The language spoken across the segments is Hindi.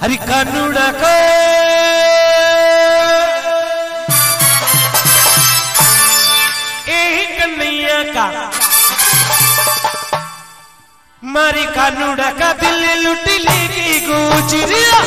अरे कानूड़ा को यही कन्हैया का मारी कानूड़ा का दिल लुट लेगी गुजरिया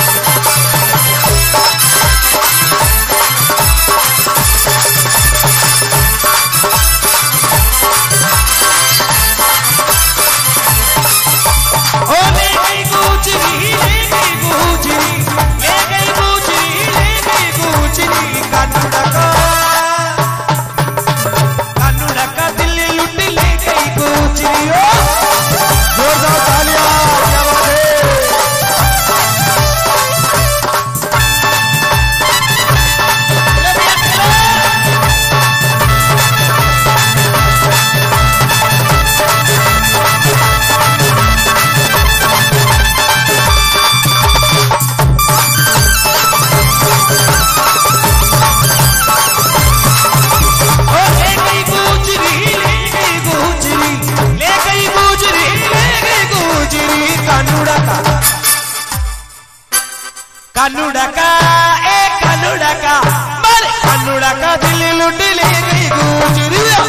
कानूड़ा का कानूड़ा का मारे कानूड़ा का दिल लुट ले गई गुजरिया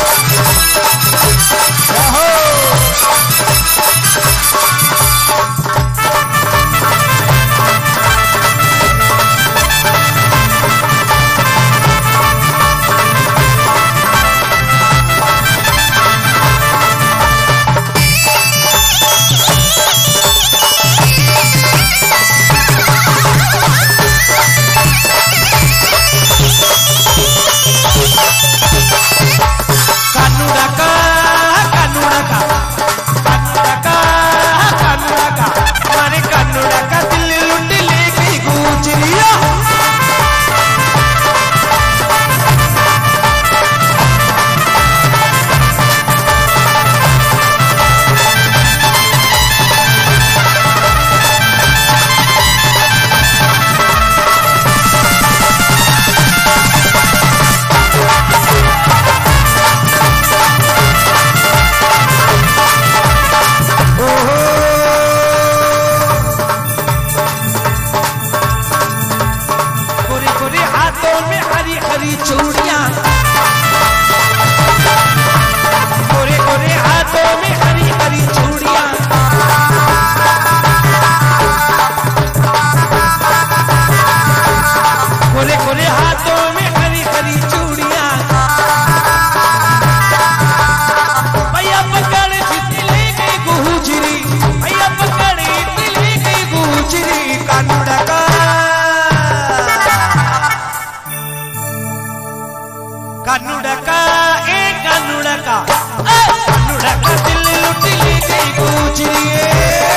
चूड़ियां गोरे गोरे हाथों में हरी हरी चूड़ियां गोरे गोरे हाथों में हरी हरी चूड़ियां भैया पकड़ ले गई गुजरी भैया पकड़ ले गई गुजरी कानूड़ा का कानूड़ा का कानूड़ा का दिल लुट ले गई गुजरिए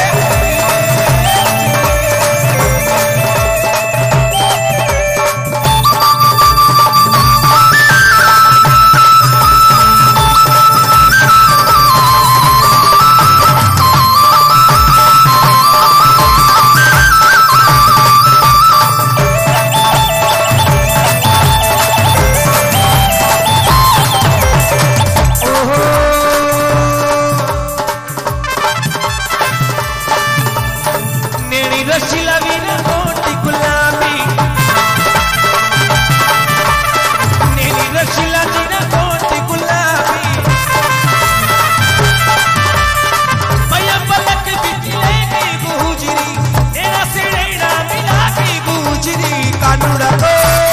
रसीला वीरा मोटी गुलाबी नीली रसीला वीरा मोटी गुलाबी भैया पलक बिजले गई गुजरी तेरा सिरेड़ा मिला गई गुजरी कानूड़ा को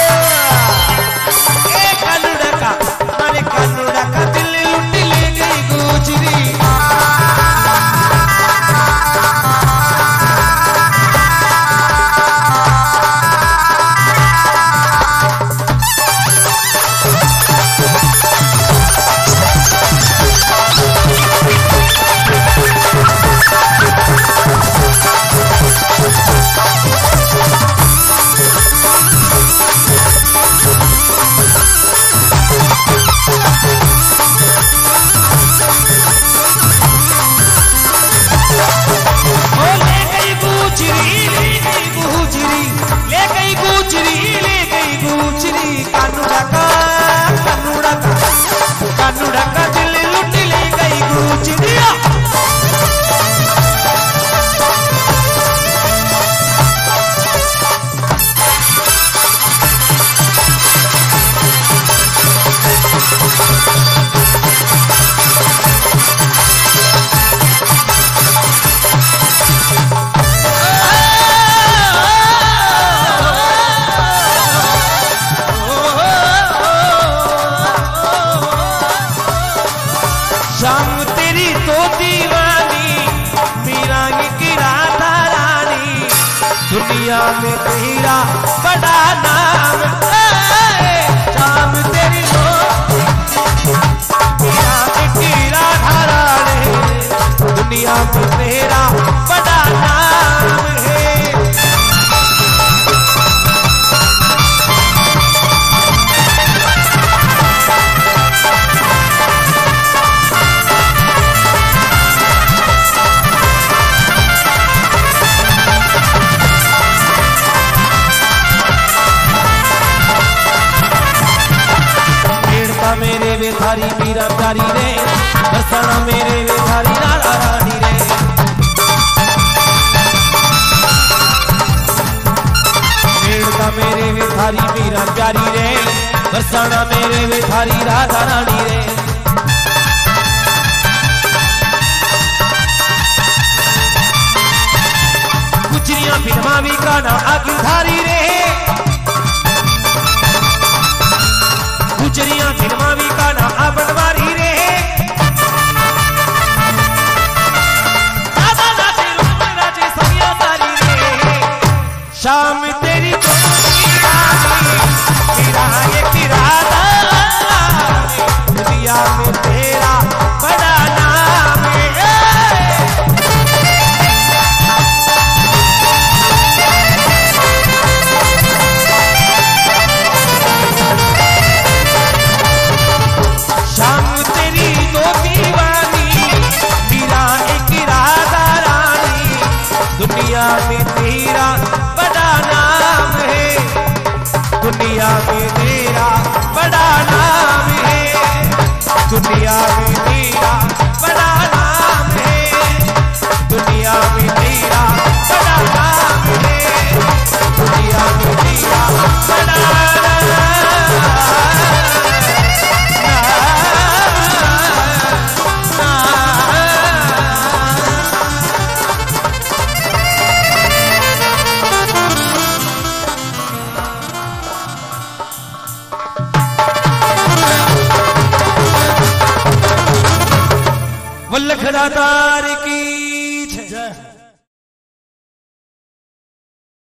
कानूड़ा का हमारे कानूड़ा का दिल लुट ले गई गुजरी दुनिया में तेरा बड़ा नाम है। शाम तेरी मेरा एक राधा रानी, दुनिया में तेरा बड़ा नाम है। मेरे वे थारी मीरा प्यारी रे, बरसाना मेरे वे थारी राधा रानी रे। मेड़ता मेरे वे थारी मीरा प्यारी रे, बरसाना मेरे वे थारी राधा रानी रे। गुजरियां फिल्मा भी गाना आगे धारी रे, गुजरियां फिल्मा भी गाना बनवारी रे। राधा नाचे रूप नाचे सनिया सारी रे। शाम तेरी मेरा एक राधा, दुनिया में तेरा बड़ा नाम है। दुनिया में तेरा बड़ा नाम है, दुनिया में तेरा बड़ा नाम है, दुनिया में तेरा बड़ा नाम है, दुनिया में तेरा बड़ा नाम है, दुनिया में तेरा बड़ा वल्लभ दाता